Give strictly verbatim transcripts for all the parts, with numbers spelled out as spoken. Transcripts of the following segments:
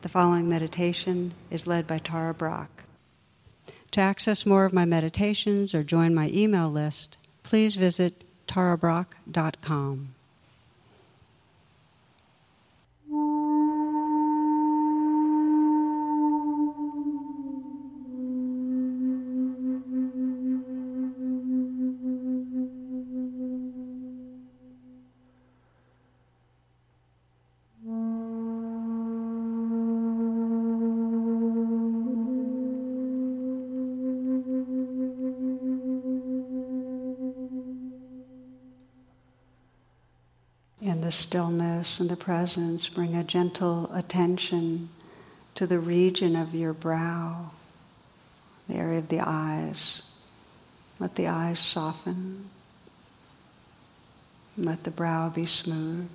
The following meditation is led by Tara Brach. To access more of my meditations or join my email list, please visit tara brach dot com. In the stillness and the presence, bring a gentle attention to the region of your brow, the area of the eyes. Let the eyes soften. Let the brow be smooth.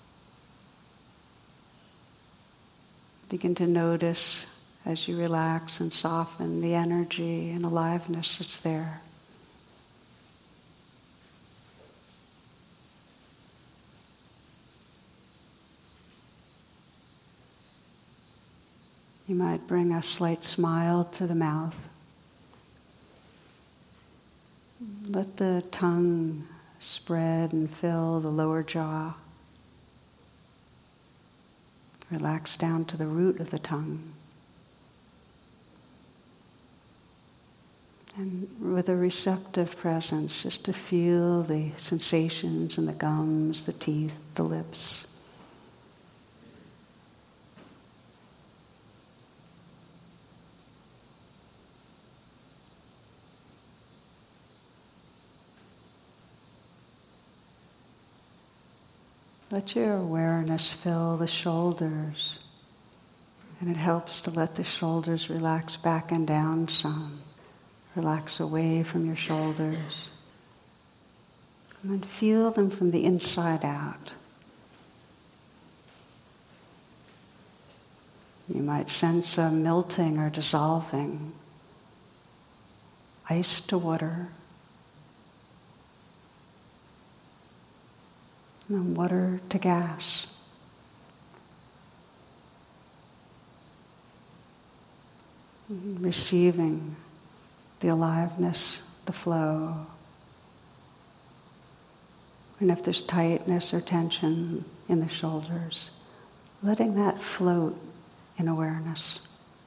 Begin to notice as you relax and soften the energy and aliveness that's there. You might bring a slight smile to the mouth. Let the tongue spread and fill the lower jaw. Relax down to the root of the tongue. And with a receptive presence, just to feel the sensations in the gums, the teeth, the lips. Let your awareness fill the shoulders, and it helps to let the shoulders relax back and down some. Relax away from your shoulders. And then feel them from the inside out. You might sense a melting or dissolving, ice to water, and then water to gas. Receiving the aliveness, the flow. And if there's tightness or tension in the shoulders, letting that float in awareness.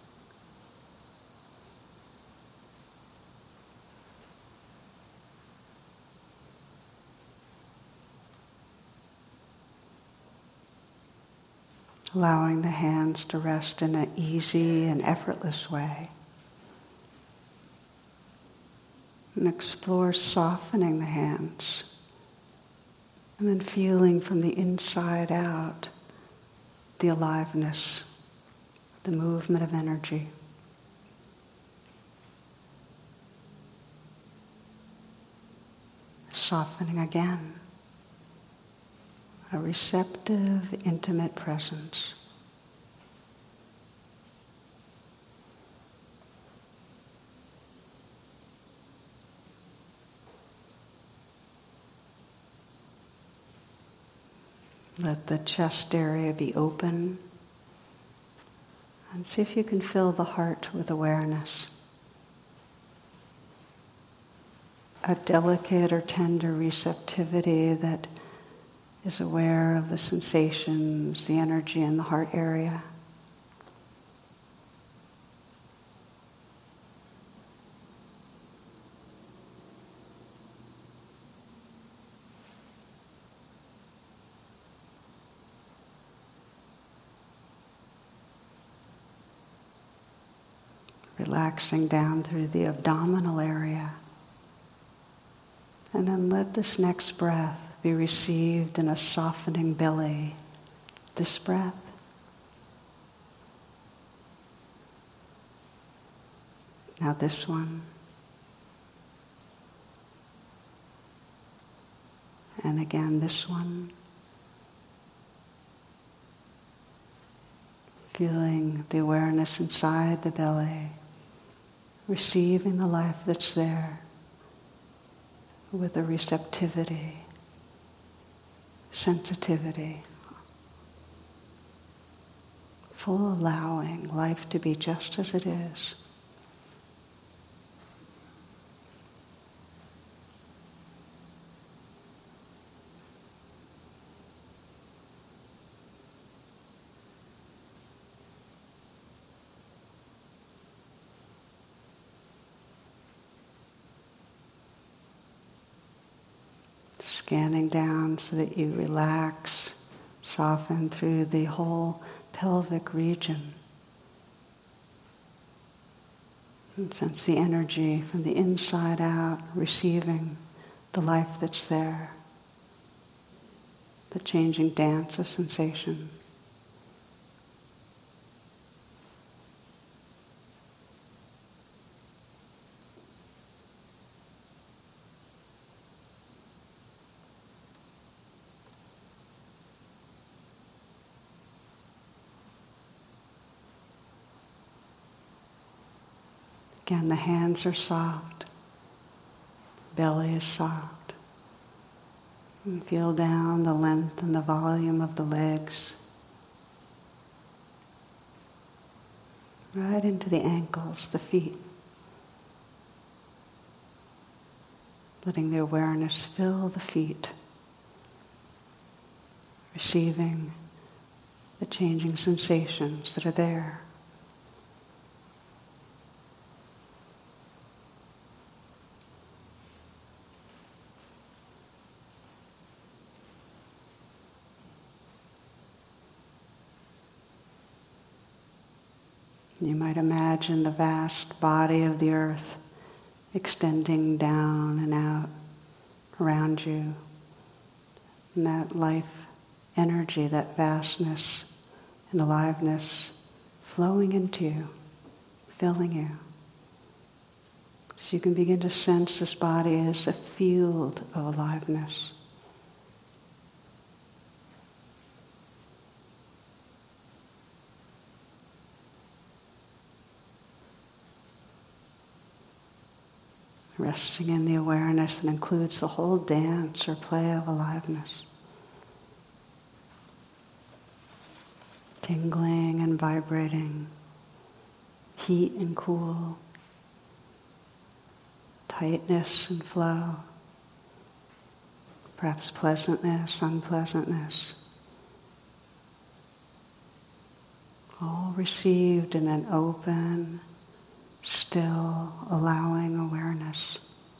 Allowing the hands to rest in an easy and effortless way. And explore softening the hands. And then feeling from the inside out the aliveness, the movement of energy. Softening again. A receptive, intimate presence. Let the chest area be open. And see if you can fill the heart with awareness. A delicate or tender receptivity that is aware of the sensations, the energy in the heart area. Relaxing down through the abdominal area. And then let this next breath be received in a softening belly. This breath. Now this one. And again this one. Feeling the awareness inside the belly. Receiving the life that's there with a receptivity, sensitivity, full allowing life to be just as it is. Scanning down so that you relax, soften through the whole pelvic region. And sense the energy from the inside out, receiving the life that's there, the changing dance of sensation. Again, the hands are soft, belly is soft. And feel down the length and the volume of the legs, right into the ankles, the feet. Letting the awareness fill the feet, receiving the changing sensations that are there. You might imagine the vast body of the earth extending down and out around you. And that life energy, that vastness and aliveness flowing into you, filling you. So you can begin to sense this body as a field of aliveness. Resting in the awareness that includes the whole dance or play of aliveness. Tingling and vibrating, heat and cool, tightness and flow, perhaps pleasantness, unpleasantness. All received in an open, still, allowing awareness.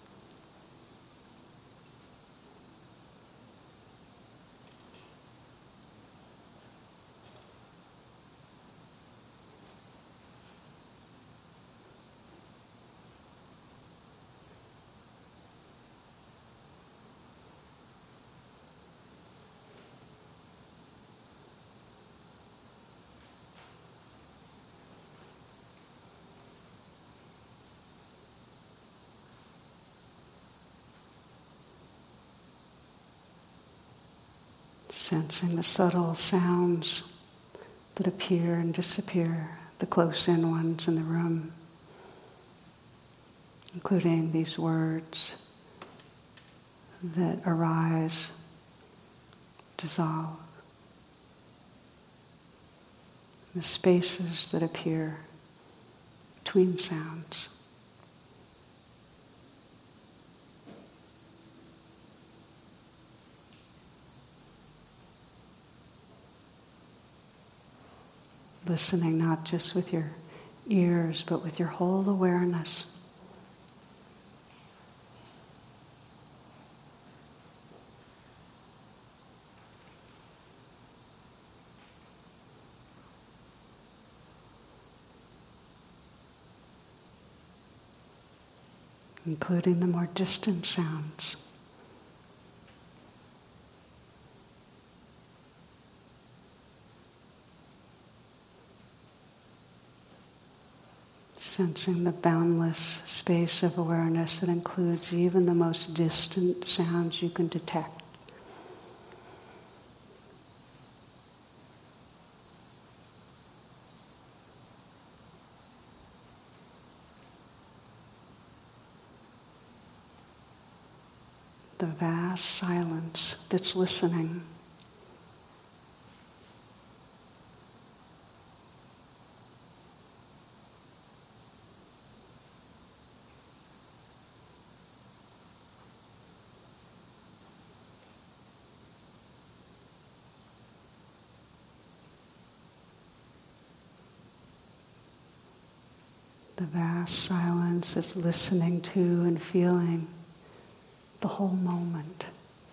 Sensing the subtle sounds that appear and disappear, the close-in ones in the room, including these words that arise, dissolve, the spaces that appear between sounds. Listening not just with your ears, but with your whole awareness. Including the more distant sounds. Sensing the boundless space of awareness that includes even the most distant sounds you can detect. The vast silence that's listening. the vast silence is listening to and feeling the whole moment.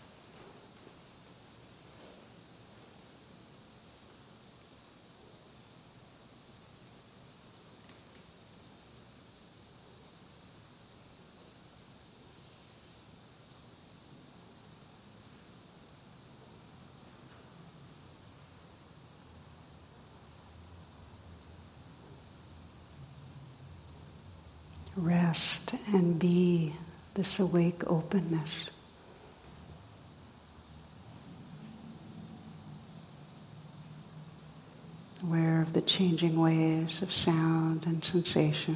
Rest and be this awake openness. Aware of the changing waves of sound and sensation.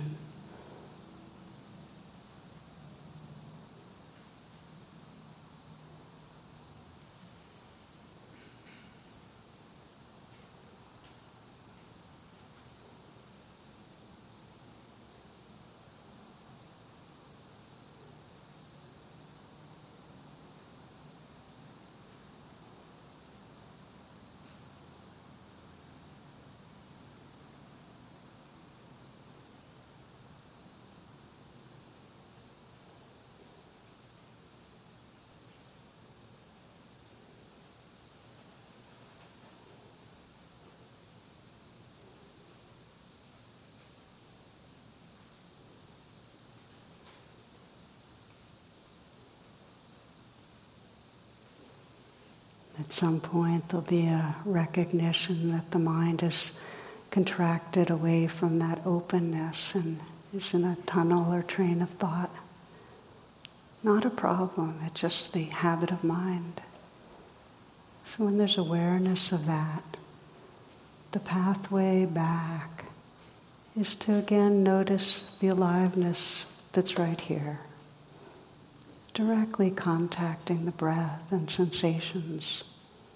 At some point there'll be a recognition that the mind is contracted away from that openness and is in a tunnel or train of thought. Not a problem, it's just the habit of mind. So when there's awareness of that, the pathway back is to again notice the aliveness that's right here, directly contacting the breath and sensations.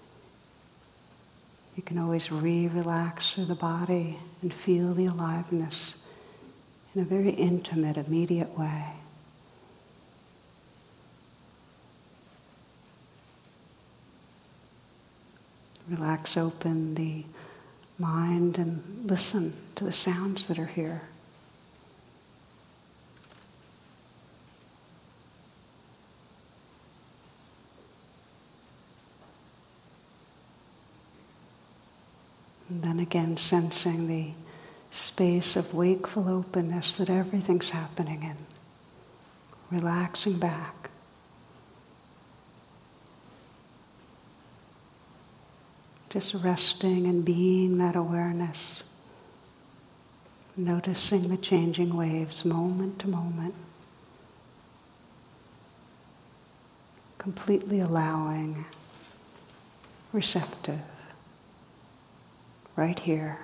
You can always re-relax through the body and feel the aliveness in a very intimate, immediate way. Relax open the mind and listen to the sounds that are here. And then again, sensing the space of wakeful openness that everything's happening in. Relaxing back. Just resting and being that awareness. Noticing the changing waves moment to moment. Completely allowing, receptive. Right here.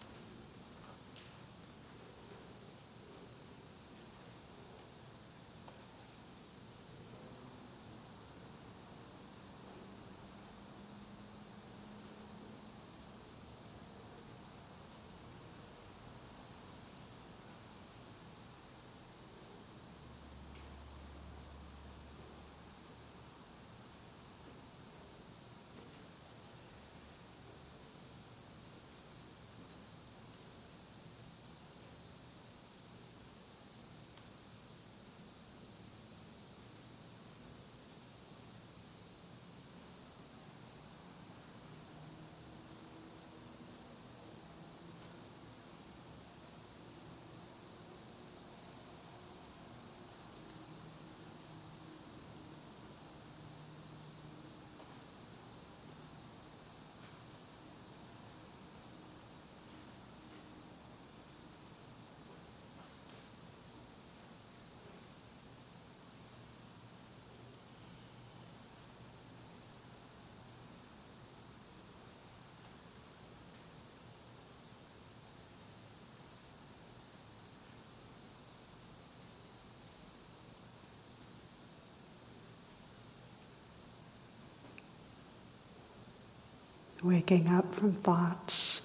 Waking up from thoughts,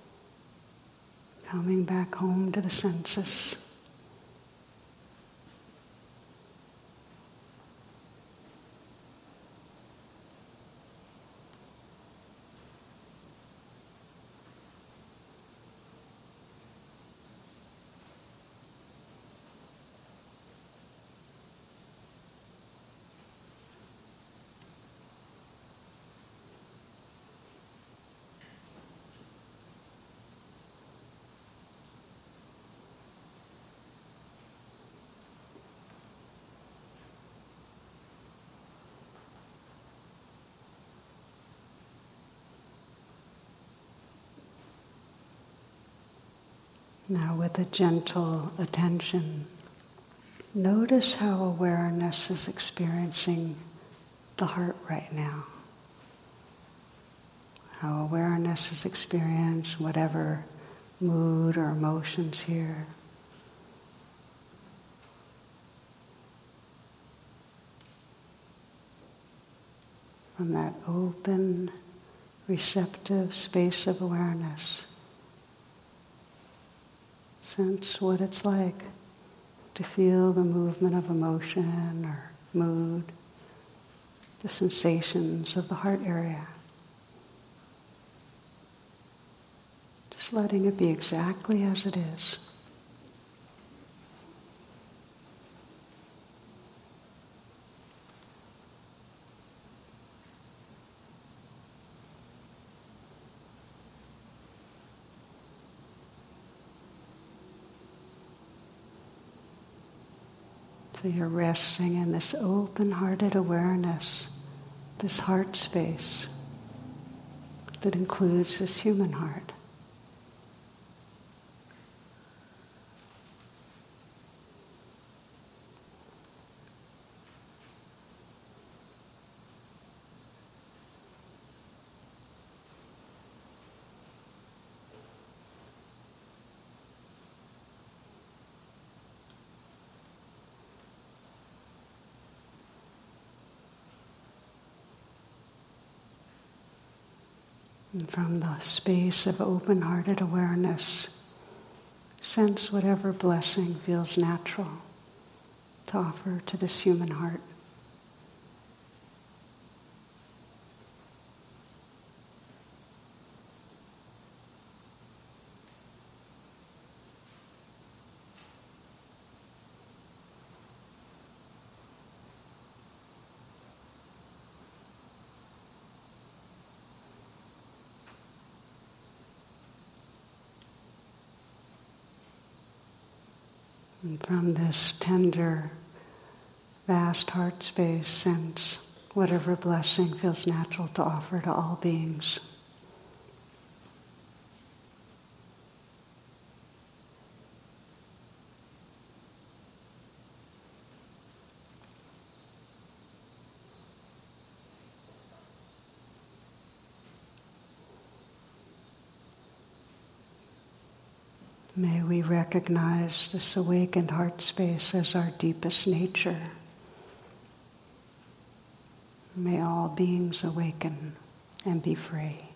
coming back home to the senses. Now with a gentle attention, notice how awareness is experiencing the heart right now. How awareness is experiencing whatever mood or emotions here. From that open, receptive space of awareness, sense what it's like to feel the movement of emotion or mood, the sensations of the heart area. Just letting it be exactly as it is. So you're resting in this open-hearted awareness, this heart space that includes this human heart. And from the space of open-hearted awareness, sense whatever blessing feels natural to offer to this human heart. And from this tender, vast heart space, sense whatever blessing feels natural to offer to all beings. May we recognize this awakened heart space as our deepest nature. May all beings awaken and be free.